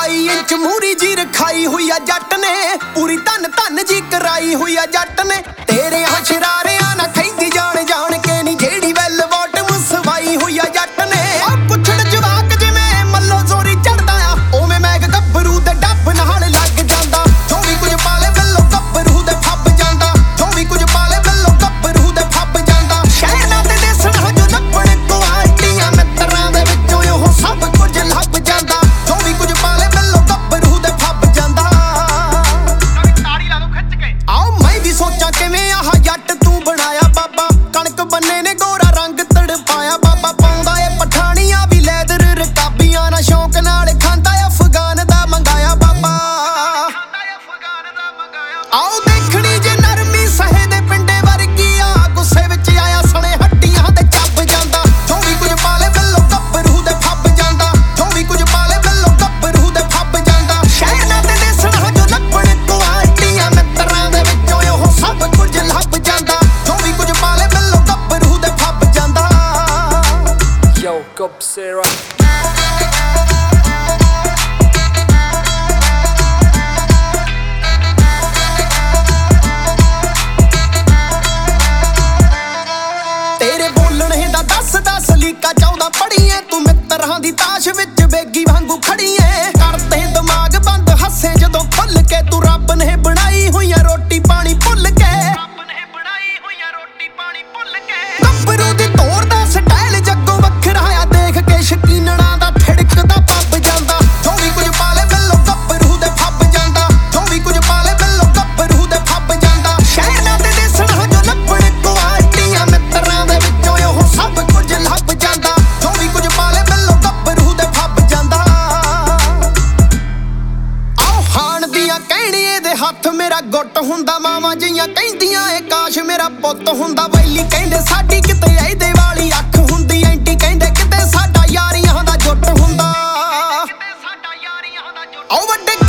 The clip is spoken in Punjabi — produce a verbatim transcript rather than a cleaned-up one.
ਅਠਾਈ ਇੰਚ ਮੂਰੀ ਜੀ ਰਖਾਈ ਹੋਈ ਆ ਜੱਟ ਨੇ, ਪੂਰੀ ਧਨ ਧਨ ਜੀ ਕਰਾਈ ਹੋਈ ਆ ਜੱਟ ਨੇ। ਤੇਰੇ ਆ ਸ਼ਰਾਰਿਆਂ ਨਾ ਖੈਂਦੀ ਜਾਣ ਜਾਣ ਕੇ ਨੀ, ਜਿਹੜੀ ਵੈਲ ਬੋਟਮ ਸਵਾਈ ਹੋਈ ਆ ਜੱਟ ਨੇ। ਆ ਪੁੱਛੜ ਜਵਾਕ ਜਿਵੇਂ ਮੱਲੋ ਜ਼ੋਰੀ ਚੜਦਾ ਆ, ਉਵੇਂ ਮੈਂ ਗੱਭਰੂ ਦੇ ਡੱਬ ਨਾਲ ਲੱਗ ਜਾਂਦਾ। ਜੋ ਵੀ ਕੁਝ ਪਾਲੇ ਵੱਲੋਂ ਗੱਭਰੂ ਦੇ ਫੱਬ ਜਾਂਦਾ, ਜੋ ਵੀ ਕੁਝ ਪਾਲੇ ਵੱਲੋਂ ਗੱਭਰੂ ਦੇ ਫੱਬ ਜਾਂਦਾ। ਸ਼ਹਿਰਾਂ ਦੇ ਦੇਸਣਾ ਜੋ ਲੱਭਣ ਕੁਆਲਟੀਆਂ, ਮਿੱਤਰਾਂ ਦੇ ਵਿੱਚੋਂ ਉਹ ਸਭ ਕੁਝ ਲੱਭ ਜਾਂਦਾ। ਜੋ ਵੀ ਕੁਝ ਪਾਲੇ ਵੱਲੋਂ ਗੱਭਰੂ ਦੇ ਫੱਬ ਜਾਂਦਾ। ਤਾੜੀ ਲਾ ਦੋ ਖਿੱਚ ਕੇ ਆਓ ਮੈਂ ਵੀ ਸੋਚਾਂ ਕਿਵੇਂ ਆਹ ਜੱਟ ਤੂੰ ਬਣਾਇਆ ਬਾਬਾ। ਕਣਕ ਬੰਨੇ ਨੇ ਗੋਰਾ ਰੰਗ ਤੜਪਾਇਆ ਬਾਬਾ। ਪਾਉਂਦਾ ਏ ਪਠਾਨੀਆਂ ਵੀ ਲੈਦਰ ਰਕਾਬੀਆਂ, ਨਾ ਸ਼ੌਂਕ ਨਾਲ ਖਾਂਦਾ ਅਫਗਾਨ ਦਾ ਮੰਗਾਇਆ ਬਾਬਾ। ਆਓ ਦੇਖਣੀ ਜੇ ਨਰਮੀ ਸਹੇ ਦੇ ਪਿੰਡੇ ਵਰਗੀ ਆ, ਗੁੱਸੇ ਵਿੱਚ ਆਇਆ ਸਣੇ ਹੱਡੀਆਂ ਤੇ ਚੱਬ ਜਾਂਦਾ। ਜੋ ਵੀ ਕੁਝ ਪਾਲੇ ਵੱਲੋਂ ਗੱਭਰੂ ਦੇ ਫੱਬ ਜਾਂਦਾ, ਜੋ ਵੀ ਕੁਝ ਪਾਲੇ ਵੱਲੋਂ ਗੱਭਰੂ ਦੇ ਫੱਬ ਜਾਂਦਾ। ਸ਼ਹਿਰਾਂ ਦੇ ਦੇਸਣਾ ਜੋ ਲੱਭਣ ਕੁਆਲਟੀਆਂ, ਮਿੱਤਰਾਂ ਦੇ ਵਿੱਚੋਂ ਉਹ ਸਭ ਕੁਝ ਲੱਭ ਜਾਂਦਾ। ਜੋ ਵੀ ਕੁਝ ਪਾਲੇ ਵੱਲੋਂ ਗੱਭਰੂ ਦੇ ਫੱਬ ਜਾਂਦਾ। Yo, Gobsera. ਤੇਰੇ ਬੋਲਣੇ ਦਾ ਦਸ ਦਸ ਲੀਕਾ ਚਾਹੁੰਦਾ ਪੜੀਏ ਤੂੰ, ਮਿੱਤਰਾਂ ਦੀ ਤਾਸ਼ ਵਿੱਚ ਬੇਗੀ ਵਾਂਗੂ ਖੜੀਏ। ਕਰਦੇ ਦਿਮਾਗ ਬੰਦ ਹੱਸੇ ਜਦੋਂ ਖੁੱਲ ਕੇ, ਤੂੰ ਰੱਬ ਨੇ ਬਣਾਈ ਹੋਈ ਆ ਰੋਟੀ ਪਾਣੀ ਭੁੱਲ ਕੇ। ਗੱਭਰੂ ਦੀ ਤੋਰ ਦਾ ਸਟਾਈਲ ਜੱਗੋਂ ਵੱਖਰਾ ਆ, ਦੇਖ ਕੇ ਸ਼ਕੀਨਣਾ ਦਾ ਠਿੜਕਦਾ ਪੱਬ ਜਾਂਦਾ। ਜੋ ਵੀ ਕੁਝ ਪਾਲੇ ਵੱਲੋਂ ਗੱਭਰੂ ਦੇ ਫੱਬ ਜਾਂਦਾ, ਜੋ ਵੀ ਕੁਝ ਪਾਲੇ ਵੱਲੋਂ ਗੱਭਰੂ ਦੇ ਫੱਬ ਜਾਂਦਾ। ਸ਼ਹਿਰਾਂ ਦੇ ਦੇਸਣਾ ਜੋ ਲੱਭਣ ਕੁਆਲਟੀਆਂ, ਮਿੱਤਰਾਂ ਦੇ ਵਿੱਚੋਂ ਉਹ ਸਭ ਕੁਝ ਲੱਭ ਜਾਂਦਾ। ਜੋ ਵੀ ਕੁਝ ਪਾਲੇ ਵੱਲੋਂ ਗੱਭਰੂ ਦੇ ਫੱਬ ਜਾਂਦਾ। ਆਓ ਹਾਣ ਦੀਆਂ ਕਹਿਣੀਏ ਦੇ ਹੱਥ ਮੇਰਾ ਗੁੱਟ ਹੁੰਦਾ, ਮਾਵਾਂ ਜੀਆਂ ਕਹਿੰਦੀਆਂ ਏ ਕਾਸ਼ ਮੇਰਾ ਪੁੱਤ ਹੁੰਦਾ। ਵੈਲੀ ਕਹਿੰਦੇ ਸਾਡੀ ਕਿਤੇ ਇਹਦੇ ਵਾਲੀ ਅੱਖ ਹੁੰਦੀ, ਐਂਟੀ ਕਹਿੰਦੇ ਕਿਤੇ ਸਾਡਾ ਯਾਰੀਆਂ ਦਾ ਜੁੱਟ ਹੁੰਦਾ। ਆਓ ਵੱਡੇ